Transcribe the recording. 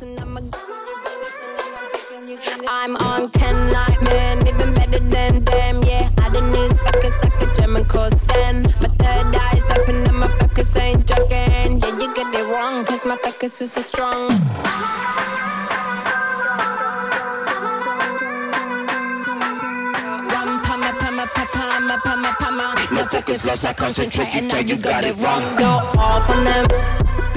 listen, I'm on 10 like men, even better than them, yeah. I don't need fuckers like a German coastin'. My third eye's open and my focus ain't joking. Yeah, you get it wrong, cause my focus is so strong. No focus lost, I concentrate, and now you got it wrong. Go off on them.